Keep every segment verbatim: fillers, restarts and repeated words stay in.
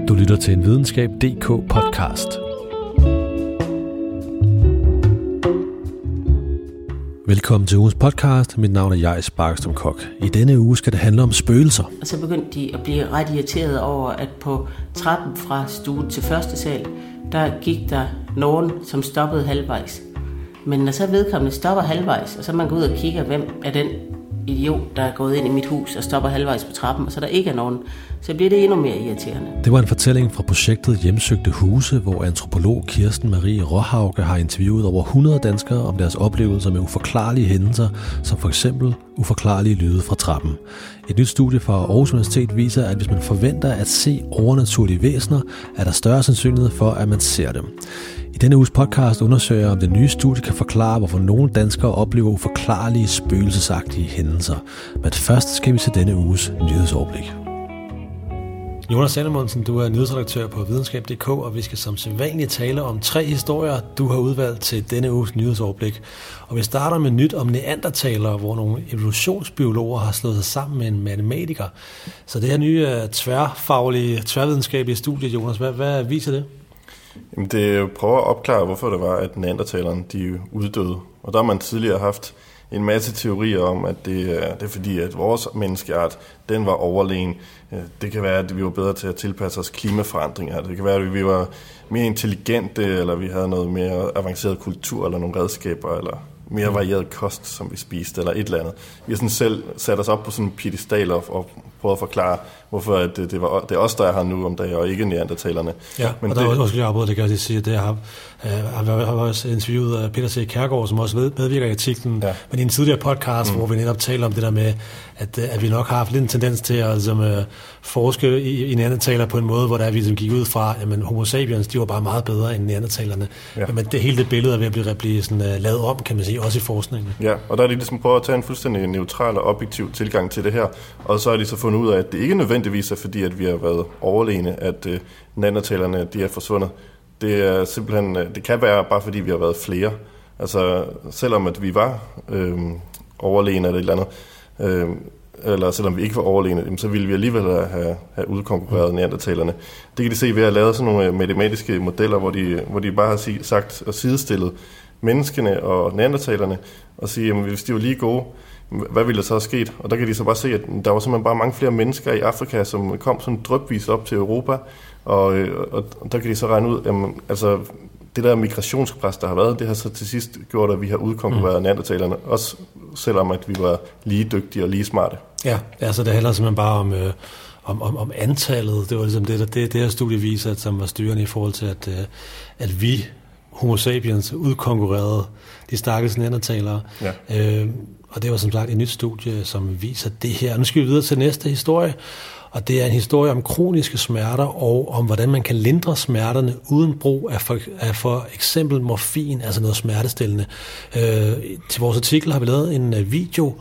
Du lytter til en videnskab punktum d k podcast. Velkommen til ugens podcast. Mit navn er Jais Barkstrøm Kok. I denne uge skal det handle om spøgelser. Og så begyndte de at blive ret irriteret over, at på trappen fra stue til første sal, der gik der nogen, som stoppede halvvejs. Men når så vedkommende stopper halvvejs, og så man går ud og kigger, hvem er den idiot, der er gået ind i mit hus og stopper halvvejs på trappen, og så der ikke er nogen, så bliver det endnu mere irriterende. Det var en fortælling fra projektet Hjemsøgte Huse, hvor antropolog Kirsten Marie Råhauke har interviewet over hundrede danskere om deres oplevelser med uforklarlige hændelser, som for eksempel uforklarlige lyde fra trappen. Et nyt studie fra Aarhus Universitet viser, at hvis man forventer at se overnaturlige væsener, er der større sandsynlighed for, at man ser dem. I denne uges podcast undersøger jeg, om det nye studie kan forklare, hvorfor nogle danskere oplever uforklarlige, spøgelsesagtige hændelser. Men først skal vi til denne uges nyhedsoverblik. Jonas Salomonsen, du er nyhedsredaktør på videnskab punktum d k, og vi skal som sædvanligt tale om tre historier, du har udvalgt til denne uges nyhedsoverblik. Og vi starter med nyt om neandertalere, hvor nogle evolutionsbiologer har slået sig sammen med en matematiker. Så det her nye tværfaglige, tværvidenskabelige studie, Jonas, hvad, hvad viser det? Jamen det prøver at opklare, hvorfor det var, at neandertalerne de uddøde. Og der har man tidligere haft en masse teorier om, at det er, det er fordi, at vores menneskeart, den var overlegen. Det kan være, at vi var bedre til at tilpasse os klimaforandringer. Det kan være, at vi var mere intelligente, eller vi havde noget mere avanceret kultur, eller nogle redskaber, eller mere varieret kost, som vi spiste, eller et eller andet. Vi har sådan selv sat os op på sådan en piedestal og, og prøvet at forklare, hvorfor det, det, var, det er os, der er her nu om dagen, og ikke neandertalerne. Ja, men og der det, er også lige afbrudt, det kan jeg sige, at det har, øh, har, har også interviewet Peter C. Kjærgaard, som også medvirker i artiklen, ja. Men i en tidligere podcast, mm. hvor vi netop taler om det der med, at, at vi nok har haft lidt en tendens til at altså, uh, forske i, i neandertalere på en måde, hvor der vi ligesom gik ud fra, at homo sapiens, de var bare meget bedre end neandertalerne. Ja. Men det hele det billede er ved at blive, blive sådan, uh, lavet om, kan man sige, også i forskningen. Ja, og der er de ligesom prøvet at tage en fuldstændig neutral og objektiv tilgang til det her, og så har de så fundet ud af, at det ikke nødvendigvis er fordi, at vi har været overlegne, at uh, neandertalerne de er forsvundet. Det er simpelthen, det kan være bare fordi, vi har været flere. Altså, selvom at vi var øh, overlegne eller et eller andet, øh, eller selvom vi ikke var overlegne, så ville vi alligevel have, have udkonkurreret neandertalerne. Det kan de se ved at have lavet sådan nogle matematiske modeller, hvor de, hvor de bare har sagt og sidestillet menneskene og neandertalerne, og sige, at hvis de var lige gode, hvad ville der så have sket? Og der kan de så bare se, at der var simpelthen bare mange flere mennesker i Afrika, som kom sådan drypvis op til Europa, og, og, og der kan de så regne ud, jamen, altså det der migrationspres, der har været, det har så til sidst gjort, at vi har udkonkurreret mm. neandertalerne, også selvom at vi var lige dygtige og lige smarte. Ja, altså det handler simpelthen bare om, øh, om, om, om antallet. Det var ligesom det, der, det, det her studie viser, at som var styrende i forhold til, at, øh, at vi, homo sapiens, udkonkurrerede de stakkels neandertalere. Ja. Øh, og det var som sagt et nyt studie, som viser det her. Nu skal vi videre til næste historie, og det er en historie om kroniske smerter og om, hvordan man kan lindre smerterne uden brug af for, af for eksempel morfin, altså noget smertestillende. Øh, til vores artikel har vi lavet en video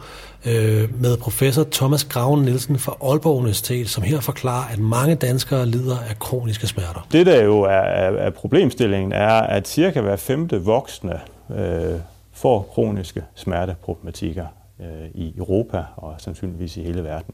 øh, med professor Thomas Graven Nielsen fra Aalborg Universitet, som her forklarer, at mange danskere lider af kroniske smerter. Det, der jo er, er problemstillingen, er, at cirka hver femte voksne øh, får kroniske smerteproblematikker øh, i Europa og sandsynligvis i hele verden.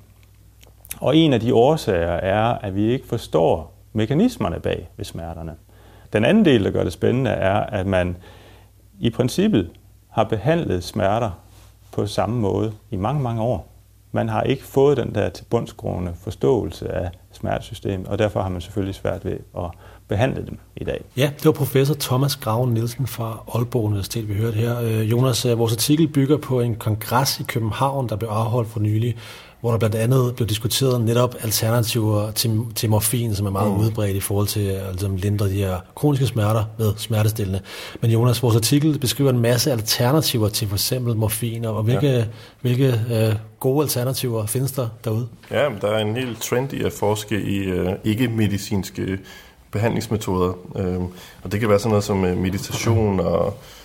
Og en af de årsager er, at vi ikke forstår mekanismerne bag ved smerterne. Den anden del, der gør det spændende, er, at man i princippet har behandlet smerter på samme måde i mange, mange år. Man har ikke fået den der tilbundsgående forståelse af smertesystemet, og derfor har man selvfølgelig svært ved at behandle dem i dag. Ja, det var professor Thomas Graven Nielsen fra Aalborg Universitet, vi hørte her. Jonas, vores artikel bygger på en kongres i København, der blev afholdt for nylig, hvor der blandt andet blev diskuteret netop alternativer til, til morfin, som er meget mm. udbredt i forhold til altså, at lindre de her kroniske smerter med smertestillende. Men Jonas, vores artikel beskriver en masse alternativer til for eksempel morfin, og hvilke, ja. hvilke øh, gode alternativer findes der derude? Ja, der er en hel trend i at forske i øh, ikke-medicinske behandlingsmetoder, øh, og det kan være sådan noget som meditation og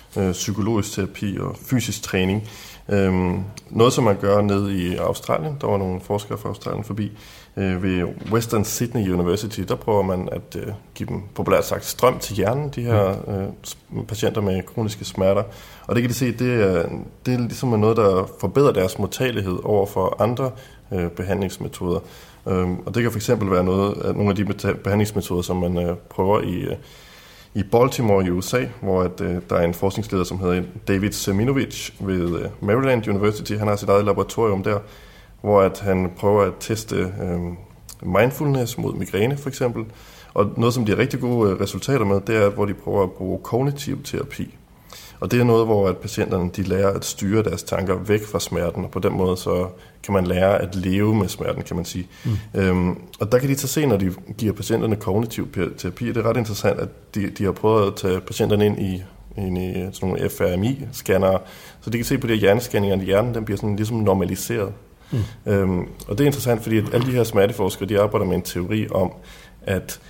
øh, psykologisk terapi og fysisk træning. Øhm, noget, som man gør nede i Australien, der var nogle forskere fra Australien forbi, øh, ved Western Sydney University, der prøver man at øh, give dem populært sagt strøm til hjernen, de her øh, patienter med kroniske smerter. Og det kan de se, det er, det er ligesom noget, der forbedrer deres modtagelighed over for andre øh, behandlingsmetoder. Øhm, og det kan fx være noget, nogle af de behandlingsmetoder, som man øh, prøver i øh, i Baltimore i U S A, hvor at, øh, der er en forskningsleder, som hedder David Seminovich ved øh, Maryland University. Han har sit eget laboratorium der, hvor at han prøver at teste øh, mindfulness mod migræne for eksempel. Og noget, som de har rigtig gode øh, resultater med, det er, hvor de prøver at bruge kognitiv terapi. Og det er noget, hvor at patienterne de lærer at styre deres tanker væk fra smerten, og på den måde så kan man lære at leve med smerten, kan man sige. Mm. Øhm, og der kan de så se, når de giver patienterne kognitiv terapi, det er ret interessant, at de, de har prøvet at tage patienterne ind i, ind i sådan nogle F R M I-scannere, så de kan se på de her hjernescanninger, at hjernen den bliver sådan ligesom normaliseret. Mm. Øhm, og det er interessant, fordi at alle de her smerteforskere, de arbejder med en teori om, at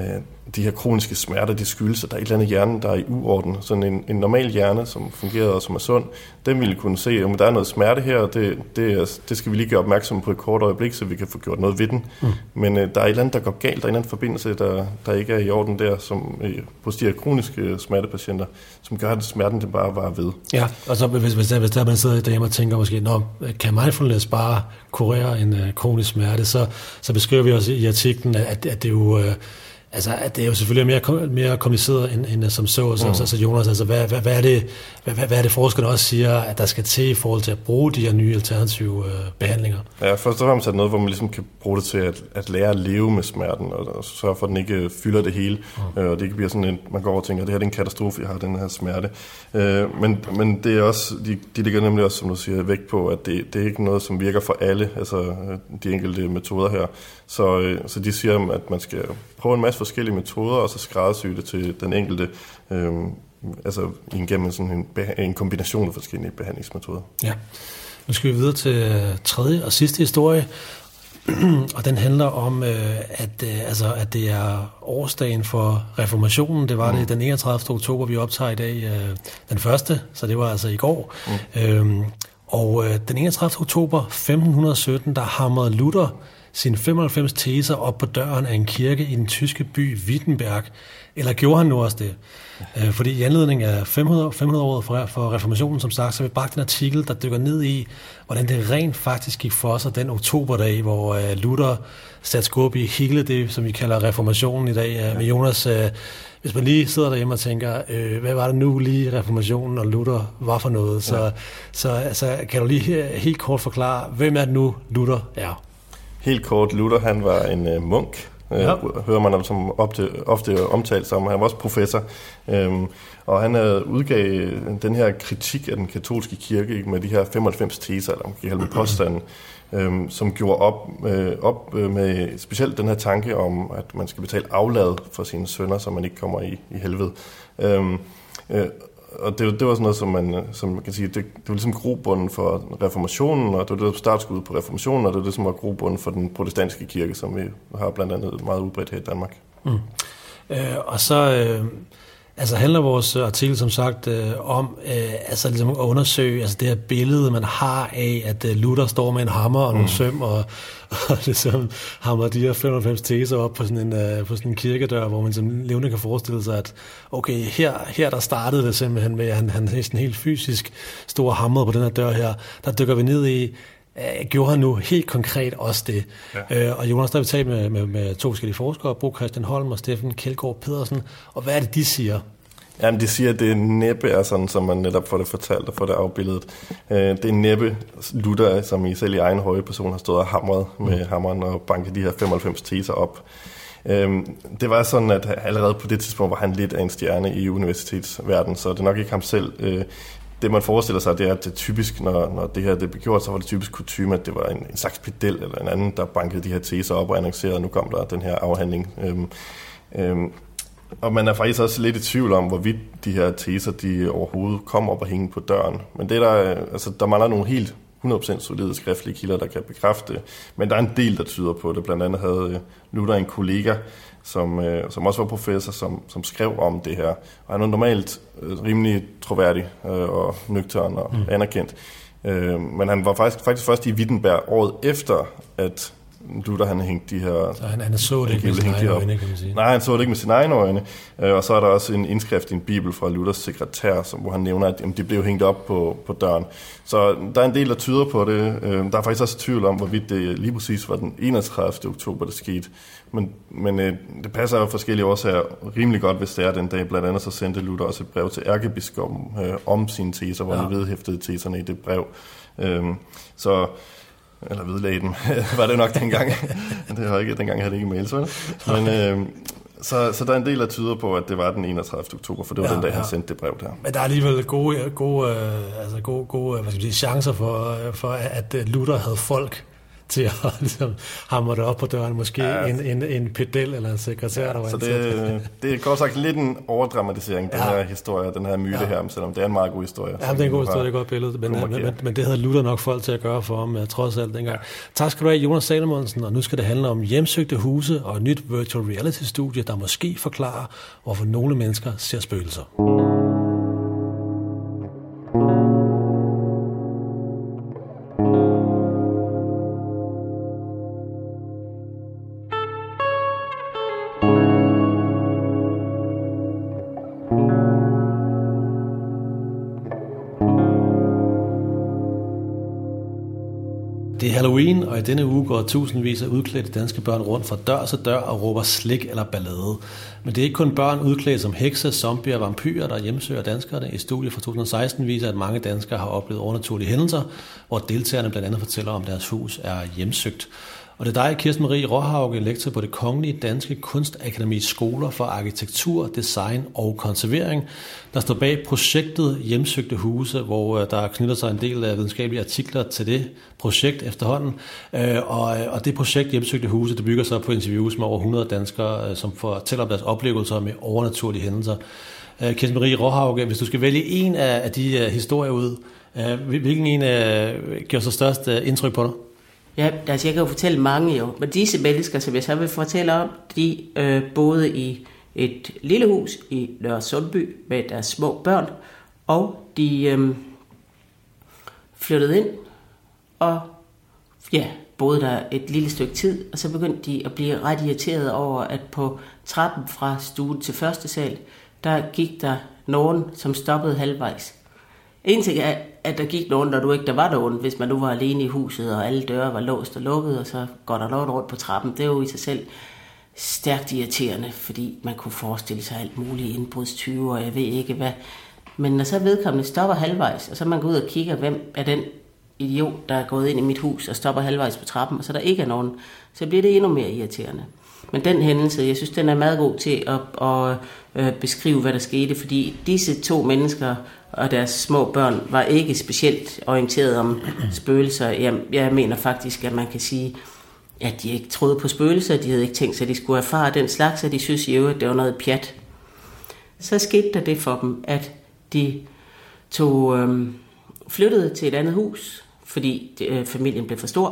de her kroniske smerter, de skyldes, at der er et eller andet hjerne, der er i uorden. Sådan en, en normal hjerne, som fungerer og som er sund, den ville kunne se, om der er noget smerte her, og det, det, det skal vi lige gøre opmærksom på et kort øjeblik, så vi kan få gjort noget ved den. Mm. Men uh, der er et eller andet, der går galt, der er en anden forbindelse, der, der ikke er i orden der, som uh, hos de her kroniske smertepatienter, som gør, at smerten det bare var ved. Ja, og så hvis, hvis, der, hvis der man sidder derhjemme og tænker måske, nå, kan mindfulness bare kurere en uh, kronisk smerte, så, så beskriver vi også i artiklen, at, at det jo... Uh, Altså, at det er jo selvfølgelig mere, mere kompliceret end, end som så, så, mm. så, så Jonas, altså, hvad, hvad, hvad, er det, hvad, hvad er det forskerne også siger, at der skal til i forhold til at bruge de her nye alternative øh, behandlinger? Ja, først og fremmest er det noget, hvor man ligesom kan bruge det til at, at lære at leve med smerten, og, og sørge for, at den ikke fylder det hele, mm. øh, og det ikke bliver sådan en, man går over og tænker, at det her er en katastrofe, jeg har den her smerte. Øh, men, men det er også, de, de ligger nemlig også, som du siger, vægt på, at det, det er ikke noget, som virker for alle, altså de enkelte metoder her. Så, øh, så de siger, at man skal prøve en masse forskellige metoder, og så skræddersy det til den enkelte, øh, altså igennem sådan en, en kombination af forskellige behandlingsmetoder. Ja, nu skal vi videre til tredje og sidste historie, og den handler om, øh, at, øh, altså, at det er årsdagen for reformationen. Det var mm. det den enogtredivte oktober, vi optager i dag, øh, den første, så det var altså i går. Mm. Øhm, og øh, den enogtredivte oktober femten sytten, der hamrede Luther sine femoghalvfems teser op på døren af en kirke i den tyske by Wittenberg. Eller gjorde han nu også det? Ja. Fordi i anledning af fem hundrede-året for, for reformationen, som sagt, så har vi bragt en artikel, der dykker ned i, hvordan det rent faktisk gik for sig den oktoberdag, hvor uh, Luther satte skub i hele det, som vi kalder reformationen i dag. Ja. Med Jonas, uh, hvis man lige sidder derhjemme og tænker, uh, hvad var det nu lige reformationen og Luther var for noget, så, ja. så altså, kan du lige helt kort forklare, hvem er det nu Luther er? Helt kort, Luther han var en uh, munk, ja. uh, hører man ham som ofte, ofte omtalt som. Han var også professor, um, og han uh, udgav den her kritik af den katolske kirke med de her femoghalvfems teser, eller man kan kalde dem påstanden, um, som gjorde op, uh, op med specielt den her tanke om, at man skal betale aflad for sine sønner, så man ikke kommer i, i helvede. Um, uh, Og det, det var sådan noget, som man, som man kan sige, det, det var ligesom grobunden for reformationen, og det var det startskud på reformationen, og det var det, som var grobunden for den protestantiske kirke, som vi har blandt andet meget udbredt her i Danmark. Mm. Øh, og så øh, altså handler vores artikel som sagt øh, om øh, altså ligesom at undersøge altså det her billede, man har af, at øh, Luther står med en hammer og nogle mm. søm, og, og ligesom hammer de her femoghalvfems teser op på sådan en, øh, på sådan en kirkedør, hvor man som levende kan forestille sig, at okay, her, her der startede det simpelthen med, at han, han sådan helt fysisk stod og hamrede på den her dør her. Der dykker vi ned i, øh, gjorde han nu helt konkret også det. Ja. Øh, og Jonas, der har vi talt med, med, med to forskellige forskere, Bo Christian Holm og Steffen Kjeldgaard Pedersen, og hvad er det, de siger? Jamen, de siger, at det næppe er sådan, som man netop får det fortalt og får det afbildet. Det er næppe Luther, som i selv i egen høje person har stået og hamret med mm. hammeren og banket de her femoghalvfems teser op. Det var sådan, at allerede på det tidspunkt var han lidt af en stjerne i universitetsverdenen, så det er nok ikke ham selv. Det man forestiller sig, det er, at det typisk, når, når det her det blev gjort, så var det typisk kutyme, at det var en, en slags pedel eller en anden, der bankede de her teser op og annoncerede, at nu kom der den her afhandling. Øhm, øhm, og man er faktisk også lidt i tvivl om, hvorvidt de her teser, de overhovedet kom op og hænge på døren. Men det der, altså, der mangler nogle helt hundrede procent solide skriftlige kilder, der kan bekræfte det. Men der er en del, der tyder på det. Blandt andet havde Luther en kollega, som, øh, som også var professor, som, som skrev om det her. Og han er normalt øh, rimelig troværdig øh, og nøgtern og mm. anerkendt. Øh, men han var faktisk, faktisk først i Wittenberg året efter, at Luther han hængte de her... Så han, han så det ikke med sine egne øjne, kan man sige. Nej, han så det ikke med sine egne øjne. Øh, og så er der også en indskrift i en bibel fra Luthers sekretær, som, hvor han nævner, at jamen, de blev hængt op på, på døren. Så der er en del, der tyder på det. Øh, der er faktisk også tvivl om, hvorvidt det lige præcis var den enogtredivte oktober, det skete. Men, men øh, det passer jo forskellige årsager rimelig godt, hvis det er den dag. Blandt andet så sendte Luther også et brev til ærkebiskoppen øh, om sine teser, hvor ja. han vedhæftede teserne i det brev. Øh, så... Eller vedlagde dem, var det nok dengang. det var ikke, dengang havde det ikke mails, vel? Men, øh, så, så der er en del, der tyder på, at det var den enogtredivte oktober, for det var ja, den dag, ja. han sendte det brev der. Men der er alligevel gode, gode, altså gode, gode hvad skal man sige, chancer for, for, at Luther havde folk til at ligesom, hamre det op på døren. Måske ja, en, en, en pedel eller en sekretær, ja, der var så det, det er godt sagt lidt en overdramatisering, den ja. her historie, den her myte ja. her, selvom det er en meget god historie. Ja, det er en god historie, det er et godt billede, men, men, men, men det havde Luther nok folk til at gøre for ham, trods alt dengang. Ja. Tak skal du have, Jonas Salomonsen, og nu skal det handle om hjemsøgte huse og et nyt virtual reality-studie, der måske forklarer, hvorfor nogle mennesker ser spøgelser. Det er Halloween, og i denne uge går tusindvis af udklædte danske børn rundt fra dør til dør og råber slik eller ballade. Men det er ikke kun børn udklædt som hekse, zombier og vampyrer, der hjemsøger danskerne. Et studie fra to tusind og seksten viser, at mange danskere har oplevet overnaturlige hændelser, hvor deltagerne blandt andet fortæller om, deres hus er hjemsøgt. Og det er dig, Kirsten Marie Råhauge, lektor på Det Kongelige Danske Kunstakademis Skoler for Arkitektur, Design og Konservering, der står bag projektet Hjemsøgte Huse, hvor der knytter sig en del af videnskabelige artikler til det projekt efterhånden. Og det projekt Hjemsøgte Huse, det bygger sig på interviews med over hundrede danskere, som fortæller om deres oplevelser med overnaturlige hændelser. Kirsten Marie Råhauge, hvis du skal vælge en af de historier ud, hvilken en gør så størst indtryk på dig? Ja, altså jeg kan jo fortælle mange jo, men disse mennesker, som jeg så vil fortælle om, de øh, boede i et lille hus i Nørresundby med deres små børn, og de øh, flyttede ind, og ja, boede der et lille stykke tid, og så begyndte de at blive ret irriteret over, at på trappen fra stuen til første sal, der gik der nogen, som stoppede halvvejs. En ting er, at der gik nogen, når du ikke der var nogen, hvis man nu var alene i huset, og alle døre var låst og lukket, og så går der noget rundt på trappen. Det er jo i sig selv stærkt irriterende, fordi man kunne forestille sig alt muligt indbrudstyve, og jeg ved ikke hvad. Men når så vedkommende stopper halvvejs, og så man går ud og kigger, hvem er den idiot, der er gået ind i mit hus og stopper halvvejs på trappen, og så der ikke er nogen, så bliver det endnu mere irriterende. Men den hændelse, jeg synes, den er meget god til at, at, at beskrive, hvad der skete, fordi disse to mennesker og deres små børn var ikke specielt orienteret om spøgelser. Jeg, jeg mener faktisk, at man kan sige, at de ikke troede på spøgelser, de havde ikke tænkt sig, at de skulle erfare den slags, og de synes i øvrigt, det var noget pjat. Så skete der det for dem, at de tog, øhm, flyttede til et andet hus, fordi de, øh, familien blev for stor.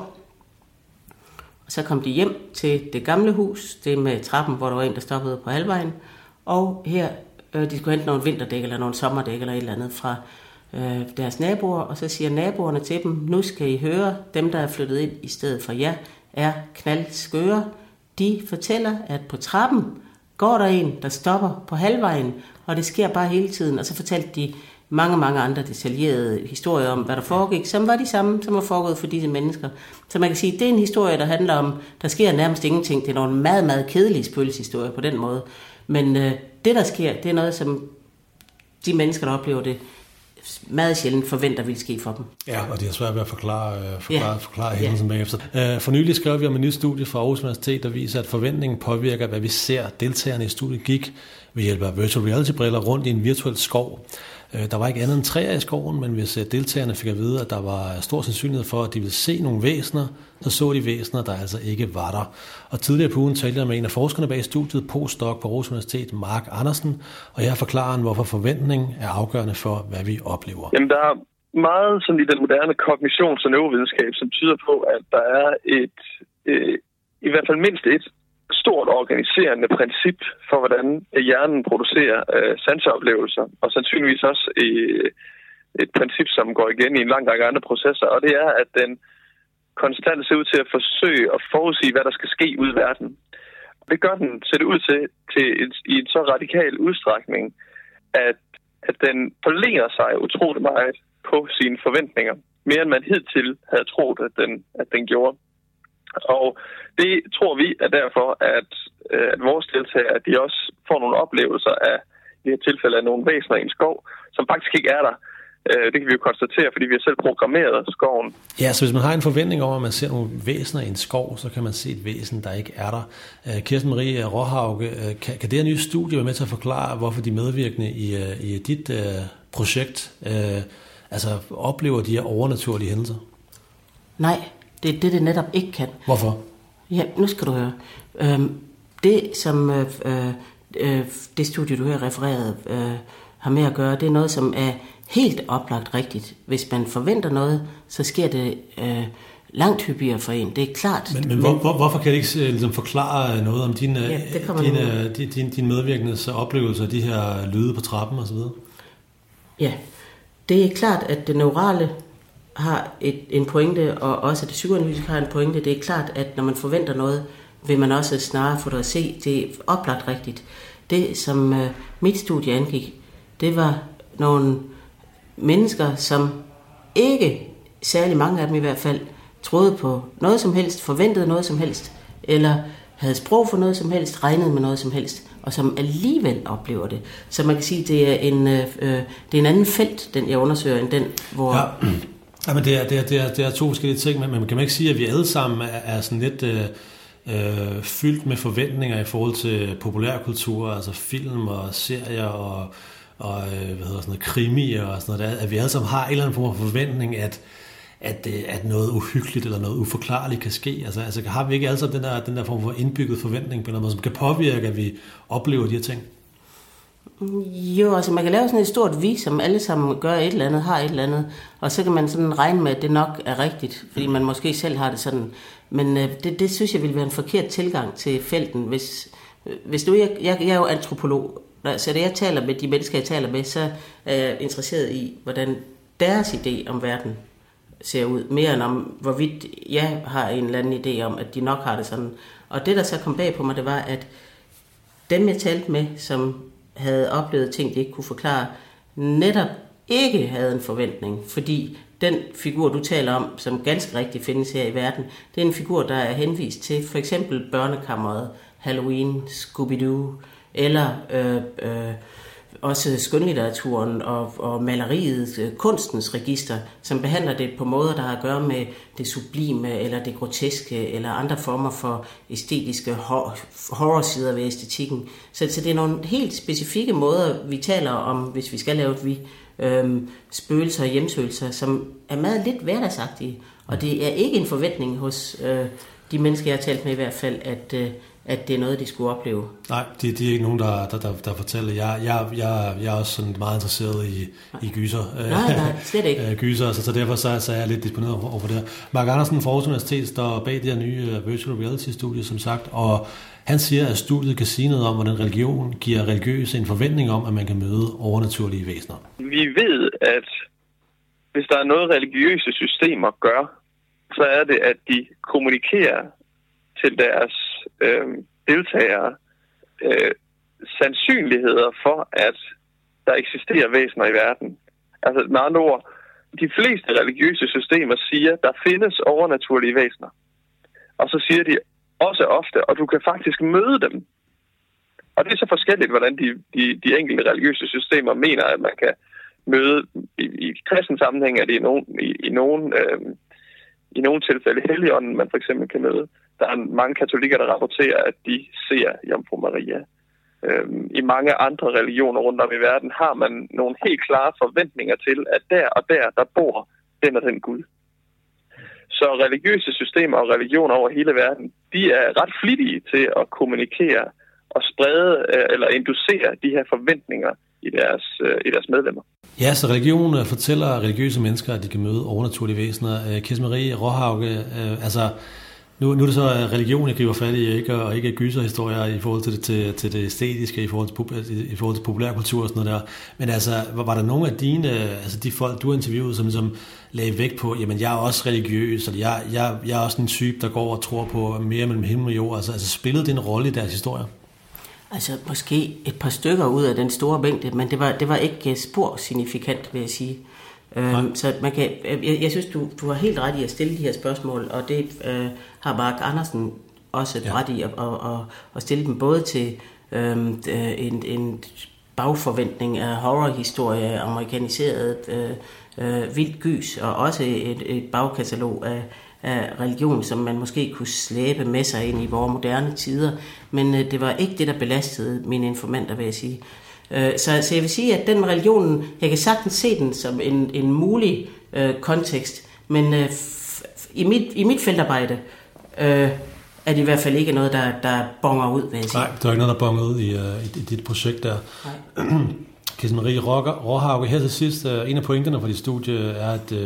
Og så kom de hjem til det gamle hus, det med trappen, hvor der var en, der stoppede på halvvejen, og her de skulle hente nogle vinterdæk eller nogle sommerdæk eller et eller andet fra øh, deres naboer, og så siger naboerne til dem, nu skal I høre, dem der er flyttet ind i stedet for jer, er knaldskøre. De fortæller, at på trappen går der en, der stopper på halvvejen, og det sker bare hele tiden, og så fortalte de mange, mange andre detaljerede historier om, hvad der foregik, som var de samme, som var foregået for disse mennesker. Så man kan sige, at det er en historie, der handler om, der sker nærmest ingenting. Det er nogle meget, meget kedelige spøgelseshistorier på den måde. Men øh, det, der sker, det er noget, som de mennesker, der oplever det, meget sjældent forventer vil ske for dem. Ja, og det er svært ved at forklare, øh, forklare, ja. forklare hændelsen ja. bagefter. Øh, for nylig skrev vi om et nyt studie fra Aarhus Universitet, der viser, at forventningen påvirker, hvad vi ser. Deltagerne i studiet gik ved hjælp af virtual reality-briller rundt i en virtuel skov. Der var ikke andet end træer i skoven, men hvis deltagerne fik at vide, at der var stor sandsynlighed for, at de ville se nogle væsener, så så de væsener, der altså ikke var der. Og tidligere på ugen talte jeg med en af forskerne bag studiet, postdoc på Aarhus Universitet, Mark Andersen, og her forklarer han, hvorfor forventning er afgørende for, hvad vi oplever. Jamen, der, meget sådan i den moderne kognitions- og neurovidenskab, som tyder på, at der er et, øh, i hvert fald mindst et stort organiserende princip for, hvordan hjernen producerer øh, sanseoplevelser, og sandsynligvis også øh, et princip, som går igen i en lang række andre processer, og det er, at den konstant ser ud til at forsøge at forudsige, hvad der skal ske ud i verden. Det gør den, ser det ud til, til et, i en så radikal udstrækning, at, at den forlænger sig utrolig meget på sine forventninger, mere end man hidtil havde troet, at den, at den gjorde. Og det tror vi er derfor, at, at vores deltagere, at de også får nogle oplevelser af, i det her tilfælde af nogle væsener i en skov, som faktisk ikke er der. Det kan vi jo konstatere, fordi vi har selv programmeret skoven. Ja, så hvis man har en forventning over, at man ser nogle væsener i en skov, så kan man se et væsen, der ikke er der. Kirsten Marie Råhauke, kan, kan det her nye studie være med til at forklare, hvorfor de medvirkende i, i dit uh, projekt uh, altså oplever de her overnaturlige hændelser? Nej, det er det, det netop ikke kan. Hvorfor? Ja, nu skal du høre. Øhm, det, som øh, øh, det studie, du har refereret, øh, har med at gøre, det er noget, som er helt oplagt rigtigt. Hvis man forventer noget, så sker det øh, langt hyppigere for en. Det er klart. Men, men hvor, hvor, hvorfor kan det ikke ligesom forklare noget om dine, ja, dine, din, din, din medvirkendes oplevelser af de her lyde på trappen osv.? Ja, det er klart, at det neurale har et, en pointe, og også at det psykoanalytiske har en pointe. Det er klart, at når man forventer noget, vil man også snarere få det at se. Det er oplagt rigtigt. Det, som øh, mit studie angik, det var nogle mennesker, som ikke, særlig mange af dem i hvert fald, troede på noget som helst, forventede noget som helst, eller havde sprog for noget som helst, regnede med noget som helst, og som alligevel oplever det. Så man kan sige, det er en, øh, det er en anden felt, den jeg undersøger, end den, hvor... Ja. Ja, men det er, det, er, det, er, det er to forskellige ting, men man kan ikke sige, at vi alle sammen er, er sådan lidt øh, øh, fyldt med forventninger i forhold til populærkultur, altså film og serier og, og øh, hvad hedder sådan noget, krimier og sådan noget, at vi alle sammen har en eller anden form for forventning, at, at, at noget uhyggeligt eller noget uforklarligt kan ske. Altså, altså har vi ikke alle sammen den der, den der form for indbygget forventning på noget, som kan påvirke, at vi oplever de her ting? Jo, altså man kan lave sådan et stort vi, som alle sammen gør et eller andet, har et eller andet, og så kan man sådan regne med, at det nok er rigtigt, fordi man måske selv har det sådan. Men øh, det, det synes jeg ville være en forkert tilgang til felten. Hvis, hvis du, jeg, jeg, jeg er jo antropolog, så da jeg taler med de mennesker, jeg taler med, så er jeg interesseret i, hvordan deres idé om verden ser ud, mere end om, hvorvidt jeg har en eller anden idé om, at de nok har det sådan. Og det, der så kom bag på mig, det var, at dem, jeg talte med, som havde oplevet ting, de ikke kunne forklare, netop ikke havde en forventning, fordi den figur, du taler om, som ganske rigtigt findes her i verden, det er en figur, der er henvist til for eksempel Børnekammeret, Halloween, Scooby-Doo, eller øh, øh, også skønlitteraturen og, og maleriet, øh, kunstens register, som behandler det på måder, der har at gøre med det sublime, eller det groteske, eller andre former for æstetiske hor- horrorsider ved æstetikken. Så, så det er nogle helt specifikke måder, vi taler om, hvis vi skal lave et vi, øh, spøgelser og hjemsøgelser, som er meget lidt hverdagsagtige. Og det er ikke en forventning hos øh, de mennesker, jeg har talt med i hvert fald, at øh, at det er noget, de skulle opleve. Nej, det, det er ikke nogen, der, der, der, der fortæller. Jeg, jeg, jeg, jeg er også sådan meget interesseret i, i gyser. Nej, nej, slet ikke. gyser, så, så derfor så, så er jeg lidt disponeret over for det her. Mark Andersen fra Aarhus Universitet står bag det her nye uh, virtual reality-studie, som sagt, og han siger, at studiet kan sige noget om, hvordan religion giver religiøse en forventning om, at man kan møde overnaturlige væsener. Vi ved, at hvis der er noget, religiøse systemer gør, så er det, at de kommunikerer til deres øh, deltagere øh, sandsynligheder for, at der eksisterer væsener i verden. Altså med andre ord, de fleste religiøse systemer siger, at der findes overnaturlige væsener. Og så siger de også ofte, og du kan faktisk møde dem. Og det er så forskelligt, hvordan de, de, de enkelte religiøse systemer mener, at man kan møde. I, i kristen sammenhæng er det i nogen, i, i nogen, øh, i nogle tilfælde Helligånden, man for eksempel kan møde. Der er mange katolikker, der rapporterer, at de ser Jomfru Maria. Øhm, I mange andre religioner rundt om i verden har man nogle helt klare forventninger til, at der og der, der bor den og den Gud. Så religiøse systemer og religioner over hele verden, de er ret flittige til at kommunikere og sprede eller inducere de her forventninger i deres, øh, i deres medlemmer. Ja, så religion fortæller religiøse mennesker, at de kan møde overnaturlige væsener. Kirsten Marie Råhauke, øh, altså nu, nu er det så religion, jeg griber fat i, ikke, og ikke gyserhistorier i forhold til det, til, til det æstetiske, i forhold til, i forhold til populærkultur og sådan noget der. Men altså, var, var der nogle af dine, altså de folk, du har interviewet, som ligesom lagde vægt på, jamen jeg er også religiøs, og jeg, jeg, jeg er også en type, der går og tror på mere mellem himmel og jord. Altså, altså spillede det en rolle i deres historie? Altså måske et par stykker ud af den store mængde, men det var, det var ikke spor signifikant, vil jeg sige. Øhm, så man kan, jeg, jeg synes, du, du har helt ret i at stille de her spørgsmål, og det øh, har Mark Andersen også ja. ret i at, at, at, at stille dem både til øh, en, en bagforventning af horrorhistorie, amerikaniseret øh, øh, vildt gys, og også et, et bagkatalog af af religion, som man måske kunne slæbe med sig ind i vores moderne tider, men øh, det var ikke det, der belastede mine informanter, vil jeg sige. Øh, så, så jeg vil sige, at den religion, jeg kan sagtens se den som en, en mulig øh, kontekst, men øh, f- i, mit, i mit feltarbejde øh, er det i hvert fald ikke noget, der, der bonger ud, vil jeg sige. Nej, det er ikke noget, der bonger ud i, uh, i, i dit projekt der. Kirsten Marie Råhauke, her til sidst, uh, en af pointerne for dit studie er, at uh,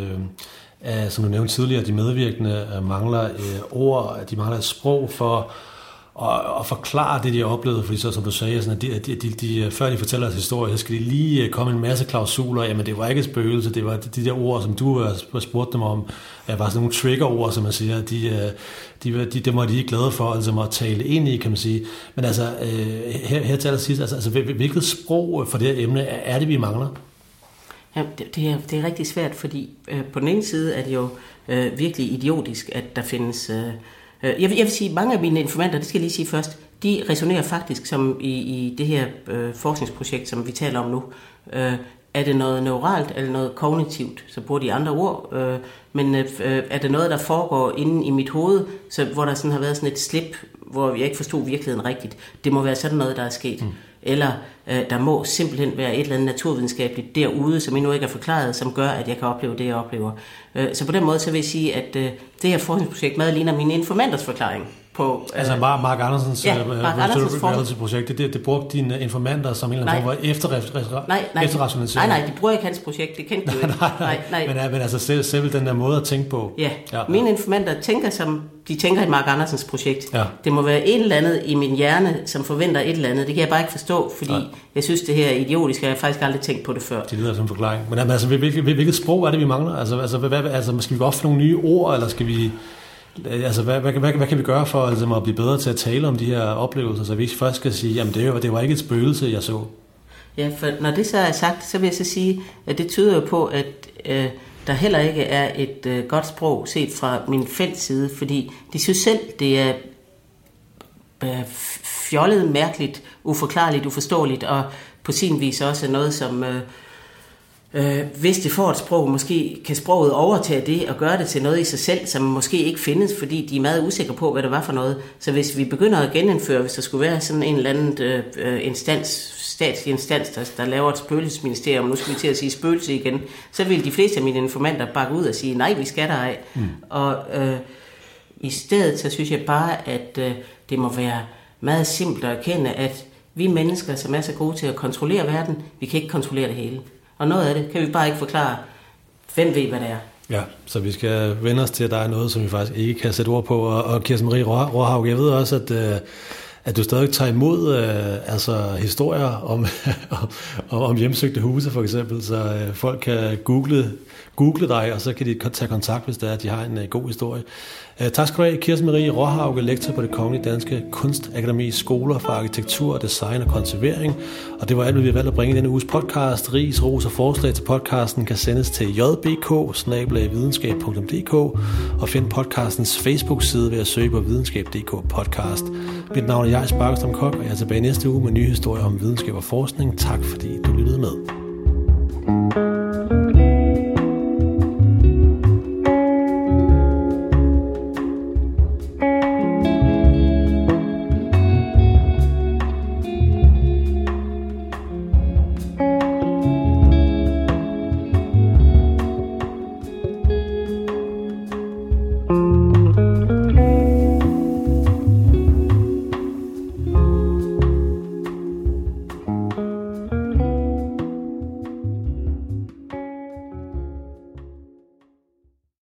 Uh, som du nævnte tidligere, de medvirkende uh, mangler uh, ord, de mangler et sprog for at, at forklare det, de har oplevet, fordi så, som du sagde, sådan, at de, de, de, de, før de fortæller deres historie, så skal de lige uh, komme en masse klausuler, jamen det var ikke et spøgelse, det var de, de der ord, som du uh, spurgte dem om, uh, var sådan nogle trigger-ord, som man siger, de, uh, de, de, dem var de ikke glade for, altså at tale ind i, kan man sige. Men altså, uh, her, her til allersidst, altså, altså hvilket sprog for det her emne er det, vi mangler? Ja, det, det, er, det er rigtig svært, fordi øh, på den ene side er det jo øh, virkelig idiotisk, at der findes... Øh, øh, jeg, vil, jeg vil sige, mange af mine informanter, det skal jeg lige sige først, de resonerer faktisk som i, i det her øh, forskningsprojekt, som vi taler om nu. Øh, er det noget neuralt eller noget kognitivt, så bruger de andre ord. Øh, men øh, er det noget, der foregår inde i mit hoved, så, hvor der sådan har været sådan et slip, hvor jeg ikke forstod virkeligheden rigtigt. Det må være sådan noget, der er sket. Mm. Eller øh, der må simpelthen være et eller andet naturvidenskabeligt derude, som endnu ikke er forklaret, som gør, at jeg kan opleve det, jeg oplever. Øh, så på den måde så vil jeg sige, at øh, det her forskningsprojekt meget ligner mine informanters forklaring. På, øh, altså Mark Andersens ja, projekt, det, det, det brugte dine informanter som en eller anden form for efterrationalisering. Nej, nej, de bruger ikke hans projekt, det kendte du ikke. nej, nej, nej. Men, men altså selv, selv den der måde at tænke på. Ja, ja. Mine informanter tænker som de tænker i Mark Andersens projekt. Ja. Det må være et eller andet i min hjerne, som forventer et eller andet. Det kan jeg bare ikke forstå, fordi ja. jeg synes, det her er idiotisk, og jeg har faktisk aldrig tænkt på det før. Det lyder som en forklaring. Men altså, hvilket, hvilket sprog er det, vi mangler? Altså, altså, hvad, altså skal vi gå op for nogle nye ord, eller skal vi... Altså, hvad, hvad, hvad, hvad kan vi gøre for altså, at blive bedre til at tale om de her oplevelser, så vi først skal sige, jamen det var, det var ikke et spøgelse, jeg så? Ja, for når det så er sagt, så vil jeg så sige, at det tyder jo på, at øh, der heller ikke er et øh, godt sprog set fra min feltside, fordi de synes selv, det er øh, fjollet, mærkeligt, uforklarligt, uforståeligt, og på sin vis også noget, som... Øh, Øh, hvis det får et sprog, måske kan sproget overtage det og gøre det til noget i sig selv, som måske ikke findes, fordi de er meget usikre på, hvad det var for noget. Så hvis vi begynder at genindføre, hvis der skulle være sådan en eller anden øh, instans, statslig instans, der, der laver et spøgelsesministerium, nu skal vi til at sige spøgelse igen, så vil de fleste af mine informanter bakke ud og sige, nej, vi skal der ej. Mm. Og øh, i stedet, så synes jeg bare, at øh, det må være meget simpelt at erkende, at vi mennesker, som er så gode til at kontrollere verden, vi kan ikke kontrollere det hele. Og noget af det kan vi bare ikke forklare. Hvem ved, hvad det er? Ja, så vi skal vende os til, at der er noget, som vi faktisk ikke kan sætte ord på. Og, og Kirsten Marie Råhauke, jeg ved også, at, at du stadig tager imod altså, historier om, om, om hjemsøgte huse, for eksempel. Så folk kan google, google dig, og så kan de tage kontakt, hvis det er, at de har en god historie. Tak skal du have, Kirsten Marie Råhauke, lektor på Det Kongelige Danske Kunstakademis Skoler for Arkitektur, Design og Konservering. Og det var alt, hvad vi valgte at bringe i denne uges podcast. Ris, ros og forslag til podcasten kan sendes til j b k bindestreg videnskab punktum d k og find podcastens Facebook-side ved at søge på videnskab punktum d k podcast. Mit navn er Jais Bakkestrom Kok, og jeg er tilbage næste uge med nye historier om videnskab og forskning. Tak fordi du lyttede med.